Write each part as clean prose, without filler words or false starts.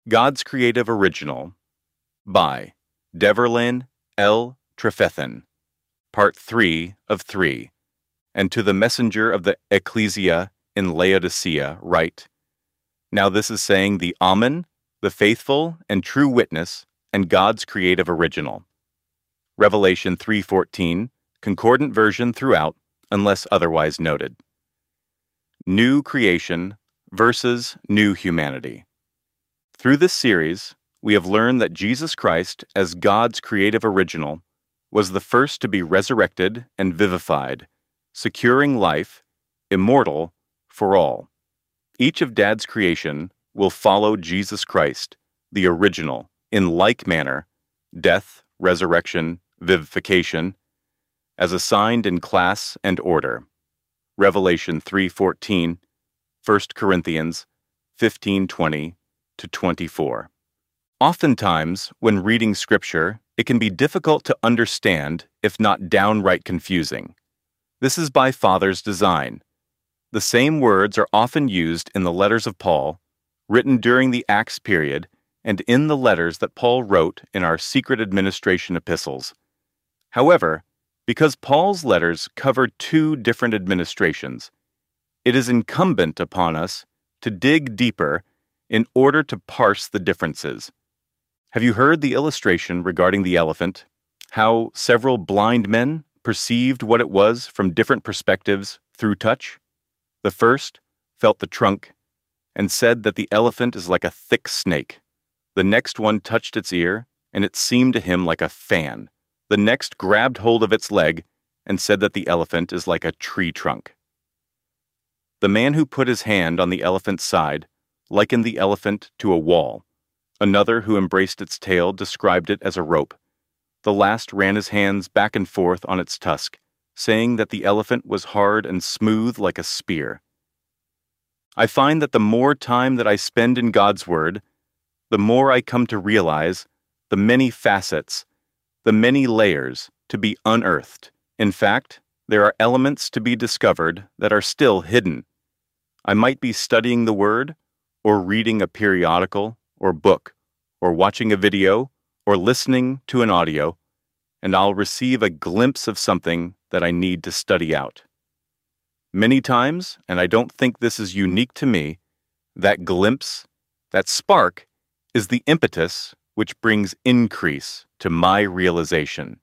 God's Creative Original by Deverlin L. Trefethen, Part 3 of 3. And to the messenger of the Ecclesia in Laodicea write, Now this is saying the Amen, the faithful and true witness, and God's creative original. Revelation 3:14, concordant version throughout, unless otherwise noted. New creation versus new humanity. Through this series, we have learned that Jesus Christ, as God's creative original, was the first to be resurrected and vivified, securing life, immortal, for all. Each of Dad's creation will follow Jesus Christ, the original, in like manner, death, resurrection, vivification, as assigned in class and order. Revelation 3:14, 1 Corinthians 15:20 to 24. Oftentimes, when reading Scripture, it can be difficult to understand, if not downright confusing. This is by Father's design. The same words are often used in the letters of Paul, written during the Acts period, and in the letters that Paul wrote in our secret administration epistles. However, because Paul's letters cover two different administrations, it is incumbent upon us to dig deeper in order to parse the differences. Have you heard the illustration regarding the elephant? How several blind men perceived what it was from different perspectives through touch? The first felt the trunk and said that the elephant is like a thick snake. The next one touched its ear, and it seemed to him like a fan. The next grabbed hold of its leg and said that the elephant is like a tree trunk. The man who put his hand on the elephant's side likened the elephant to a wall. Another who embraced its tail described it as a rope. The last ran his hands back and forth on its tusk, saying that the elephant was hard and smooth like a spear. I find that the more time that I spend in God's Word, the more I come to realize the many facets, the many layers to be unearthed. In fact, there are elements to be discovered that are still hidden. I might be studying the Word, or reading a periodical, or book, or watching a video, or listening to an audio, and I'll receive a glimpse of something that I need to study out. Many times, and I don't think this is unique to me, that glimpse, that spark, is the impetus which brings increase to my realization.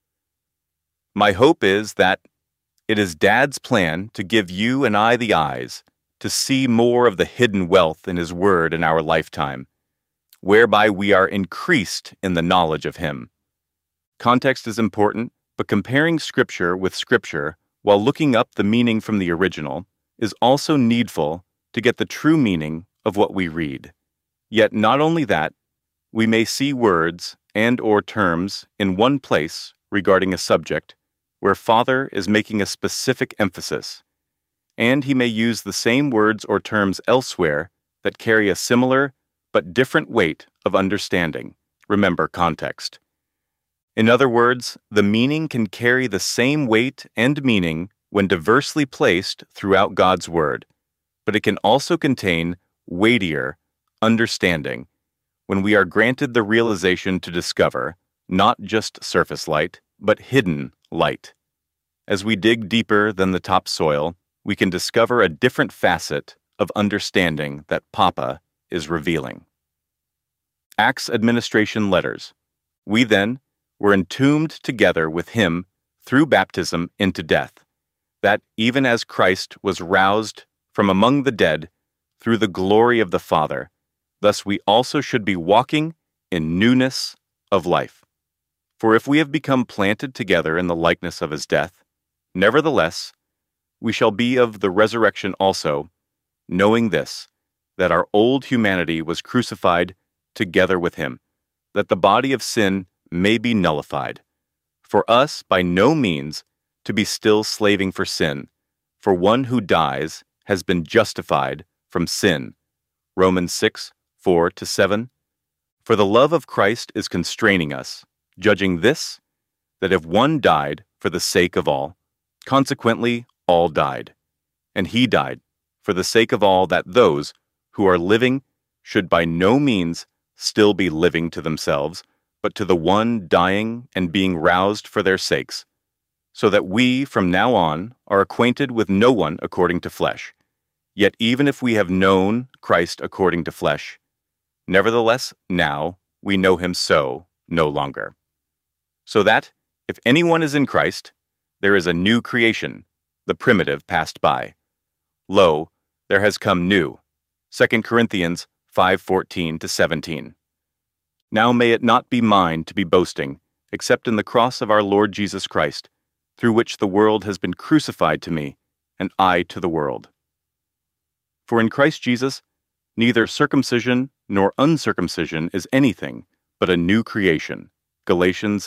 My hope is that it is Dad's plan to give you and I the eyes to see more of the hidden wealth in His Word in our lifetime, whereby we are increased in the knowledge of Him. Context is important, but comparing Scripture with Scripture while looking up the meaning from the original is also needful to get the true meaning of what we read. Yet not only that, we may see words and/or terms in one place regarding a subject where Father is making a specific emphasis, and He may use the same words or terms elsewhere that carry a similar but different weight of understanding. Remember context. In other words, the meaning can carry the same weight and meaning when diversely placed throughout God's Word, but it can also contain weightier understanding when we are granted the realization to discover not just surface light, but hidden light. As we dig deeper than the topsoil, we can discover a different facet of understanding that Papa is revealing. Acts administration letters. We then were entombed together with Him through baptism into death, that even as Christ was roused from among the dead through the glory of the Father, thus we also should be walking in newness of life. For if we have become planted together in the likeness of His death, nevertheless, we shall be of the resurrection also, knowing this, that our old humanity was crucified together with Him, that the body of sin may be nullified. For us, by no means, to be still slaving for sin, for one who dies has been justified from sin. Romans 6:4-7. For the love of Christ is constraining us, judging this, that if one died for the sake of all, consequently all died. And He died for the sake of all, that those who are living should by no means still be living to themselves, but to the one dying and being roused for their sakes, so that we from now on are acquainted with no one according to flesh. Yet even if we have known Christ according to flesh, nevertheless now we know him so no longer. So that, if anyone is in Christ, there is a new creation, the primitive passed by. Lo, there has come new. 2 Corinthians 5:14-17. Now may it not be mine to be boasting, except in the cross of our Lord Jesus Christ, through which the world has been crucified to me, and I to the world. For in Christ Jesus, neither circumcision nor uncircumcision is anything, but a new creation. Galatians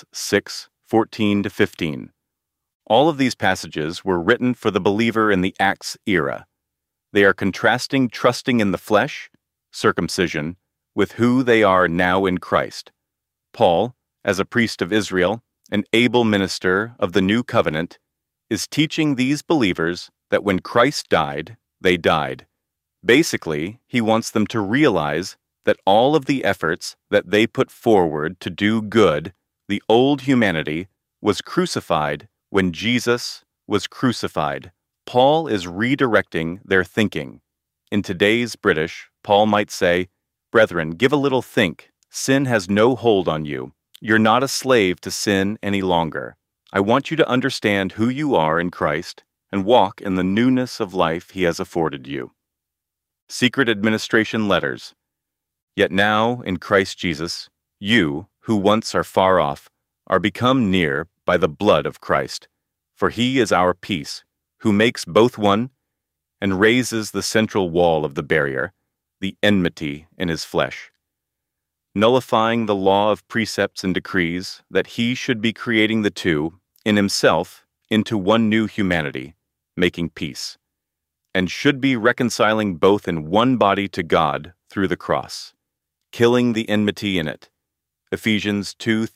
6:14-15. All of these passages were written for the believer in the Acts era. They are contrasting trusting in the flesh, circumcision, with who they are now in Christ. Paul, as a priest of Israel, an able minister of the new covenant, is teaching these believers that when Christ died, they died. Basically, he wants them to realize that all of the efforts that they put forward to do good, the old humanity, was crucified when Jesus was crucified. Paul is redirecting their thinking. In today's British, Paul might say, "Brethren, give a little think. Sin has no hold on you. You're not a slave to sin any longer. I want you to understand who you are in Christ and walk in the newness of life he has afforded you." Secret administration letters. Yet now, in Christ Jesus, you, who once are far off, are become near by the blood of Christ. For he is our peace, who makes both one, and raises the central wall of the barrier, the enmity in his flesh, nullifying the law of precepts and decrees, that he should be creating the two, in himself, into one new humanity, making peace, and should be reconciling both in one body to God through the cross, killing the enmity in it. Ephesians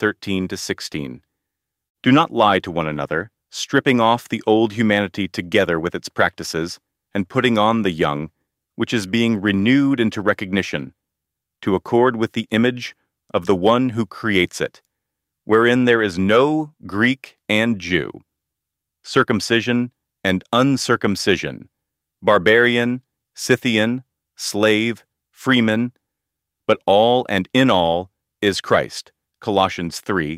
2:13-16. Do not lie to one another, stripping off the old humanity together with its practices, and putting on the young, which is being renewed into recognition, to accord with the image of the one who creates it, wherein there is no Greek and Jew, circumcision and uncircumcision, barbarian, Scythian, slave, freeman, but all and in all is Christ. Colossians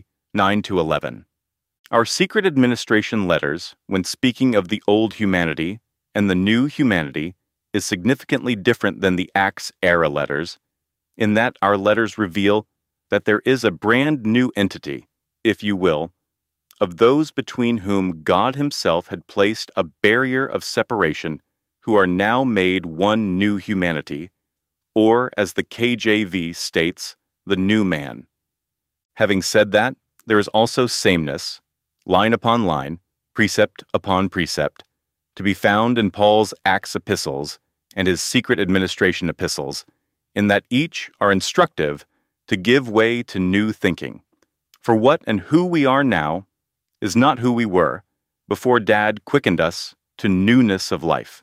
3:9-11. Our secret administration letters, when speaking of the old humanity and the new humanity, is significantly different than the Acts era letters, in that our letters reveal that there is a brand new entity, if you will, of those between whom God himself had placed a barrier of separation, who are now made one new humanity, or as the KJV states, the new man. Having said that, there is also sameness, line upon line, precept upon precept, to be found in Paul's Acts epistles and his secret administration epistles, in that each are instructive to give way to new thinking. For what and who we are now is not who we were before Dad quickened us to newness of life.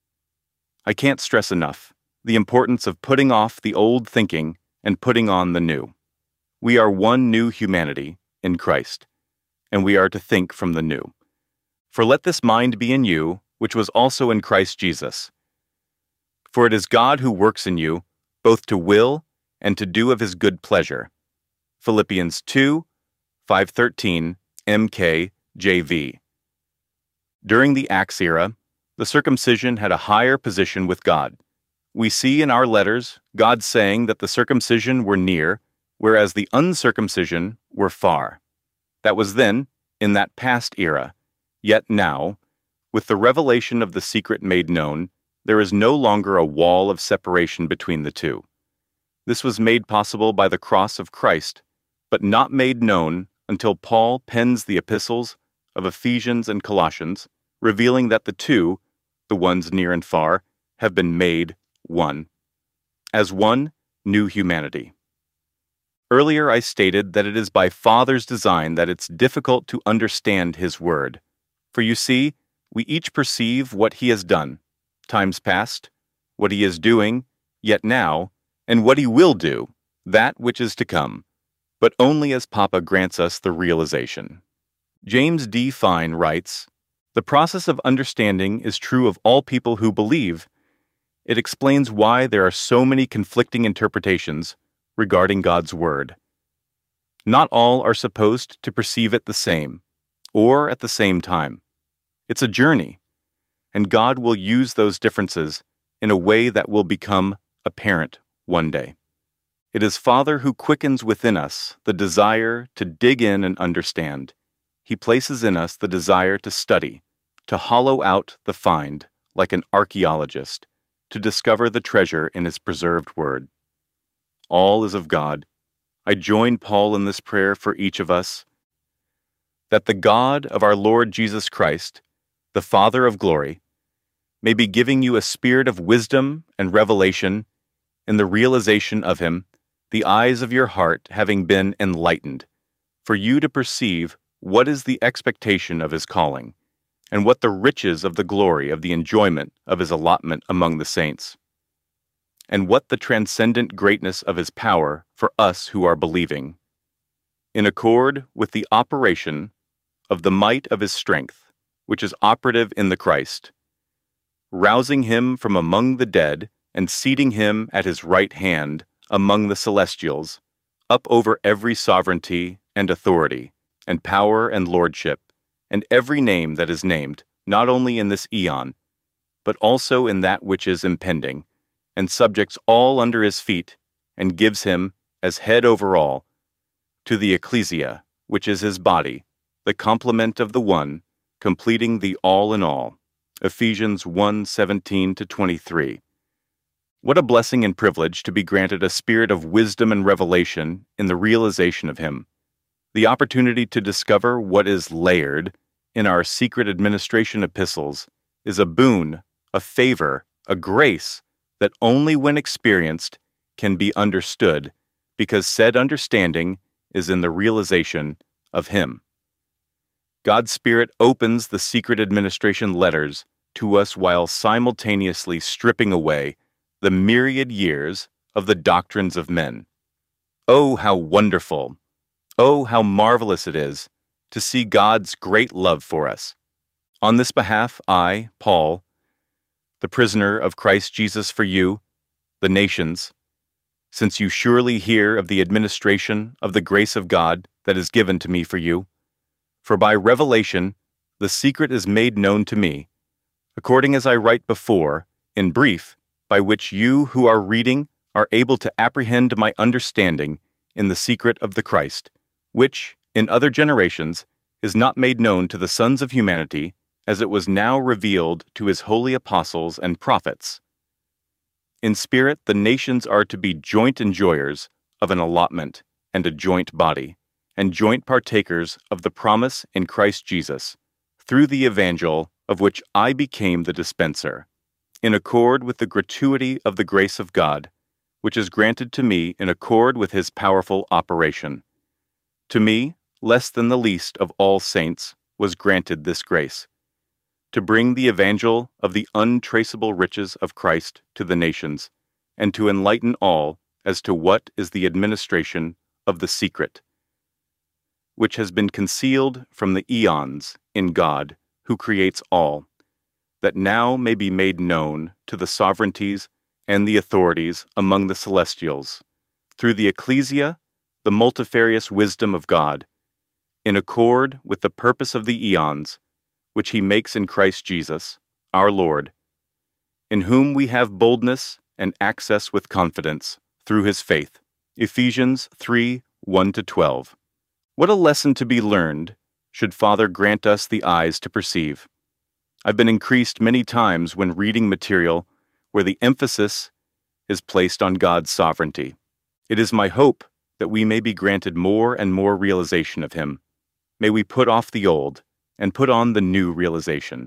I can't stress enough the importance of putting off the old thinking and putting on the new. We are one new humanity in Christ, and we are to think from the new. For let this mind be in you, which was also in Christ Jesus. For it is God who works in you, both to will and to do of his good pleasure. Philippians 2:5-13, MKJV. During the Acts era, the circumcision had a higher position with God. We see in our letters God saying that the circumcision were near, whereas the uncircumcision were far. That was then, in that past era. Yet now, with the revelation of the secret made known, there is no longer a wall of separation between the two. This was made possible by the cross of Christ, but not made known until Paul pens the epistles of Ephesians and Colossians, revealing that the two, the ones near and far, have been made one, as one new humanity. Earlier I stated that it is by Father's design that it's difficult to understand his word. For you see, we each perceive what he has done, times past, what he is doing, yet now, and what he will do, that which is to come, but only as Papa grants us the realization. James D. Fine writes, "The process of understanding is true of all people who believe. It explains why there are so many conflicting interpretations regarding God's Word. Not all are supposed to perceive it the same, or at the same time. It's a journey, and God will use those differences in a way that will become apparent one day. It is Father who quickens within us the desire to dig in and understand. He places in us the desire to study, to hollow out the find like an archaeologist, to discover the treasure in His preserved Word. All is of God. I join Paul in this prayer for each of us, that the God of our Lord Jesus Christ, the Father of glory, may be giving you a spirit of wisdom and revelation in the realization of Him, the eyes of your heart having been enlightened, for you to perceive what is the expectation of His calling, and what the riches of the glory of the enjoyment of His allotment among the saints, and what the transcendent greatness of His power for us who are believing, in accord with the operation of the might of His strength, which is operative in the Christ, rousing Him from among the dead and seating Him at His right hand among the celestials, up over every sovereignty and authority, and power and lordship, and every name that is named, not only in this eon, but also in that which is impending, and subjects all under His feet, and gives Him, as head over all, to the ecclesia, which is His body, the complement of the one, completing the all in all. Ephesians 1:17-23. What a blessing and privilege to be granted a spirit of wisdom and revelation in the realization of Him. The opportunity to discover what is layered in our secret administration epistles is a boon, a favor, a grace that only when experienced can be understood, because said understanding is in the realization of Him. God's Spirit opens the secret administration letters to us while simultaneously stripping away the myriad years of the doctrines of men. Oh, how wonderful! Oh, how marvelous it is to see God's great love for us. On this behalf, I, Paul, the prisoner of Christ Jesus for you, the nations, since you surely hear of the administration of the grace of God that is given to me for you, for by revelation the secret is made known to me, according as I write before, in brief, by which you who are reading are able to apprehend my understanding in the secret of the Christ, which, in other generations, is not made known to the sons of humanity, as it was now revealed to His holy apostles and prophets. In spirit, the nations are to be joint enjoyers of an allotment and a joint body, and joint partakers of the promise in Christ Jesus, through the evangel of which I became the dispenser, in accord with the gratuity of the grace of God, which is granted to me in accord with His powerful operation. To me, less than the least of all saints, was granted this grace, to bring the evangel of the untraceable riches of Christ to the nations, and to enlighten all as to what is the administration of the secret, which has been concealed from the eons in God, who creates all, that now may be made known to the sovereignties and the authorities among the celestials, through the ecclesia, the multifarious wisdom of God, in accord with the purpose of the eons, which He makes in Christ Jesus, our Lord, in whom we have boldness and access with confidence through His faith. Ephesians 3:1-12. What a lesson to be learned, should Father grant us the eyes to perceive. I've been increased many times when reading material where the emphasis is placed on God's sovereignty. It is my hope that we may be granted more and more realization of Him. May we put off the old and put on the new realization.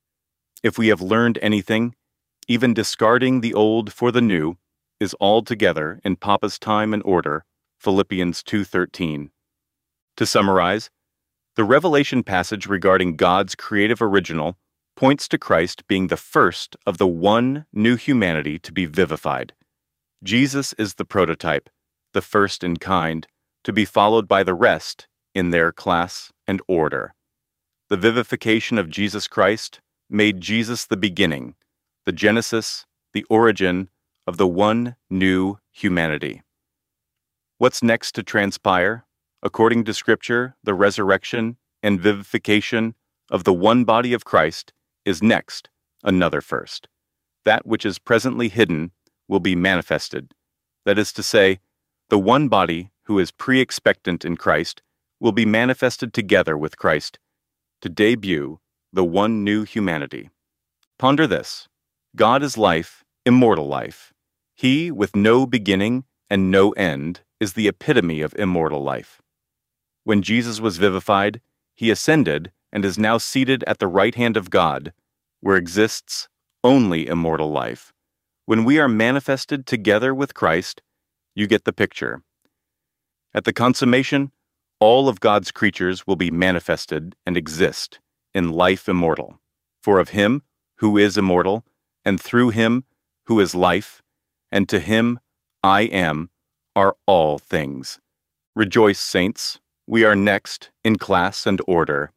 If we have learned anything, even discarding the old for the new is altogether in Papa's time and order, Philippians 2:13. To summarize, the Revelation passage regarding God's creative original points to Christ being the first of the one new humanity to be vivified. Jesus is the prototype, the first in kind, to be followed by the rest in their class and order. The vivification of Jesus Christ made Jesus the beginning, the genesis, the origin of the one new humanity. What's next to transpire? According to Scripture, the resurrection and vivification of the one body of Christ is next, another first. That which is presently hidden will be manifested. That is to say, the one body who is pre-expectant in Christ will be manifested together with Christ to debut the one new humanity. Ponder this. God is life, immortal life. He, with no beginning and no end, is the epitome of immortal life. When Jesus was vivified, he ascended and is now seated at the right hand of God, where exists only immortal life. When we are manifested together with Christ, you get the picture. At the consummation, all of God's creatures will be manifested and exist in life immortal. For of him who is immortal, and through him who is life, and to him I am, are all things. Rejoice, saints, we are next in class and order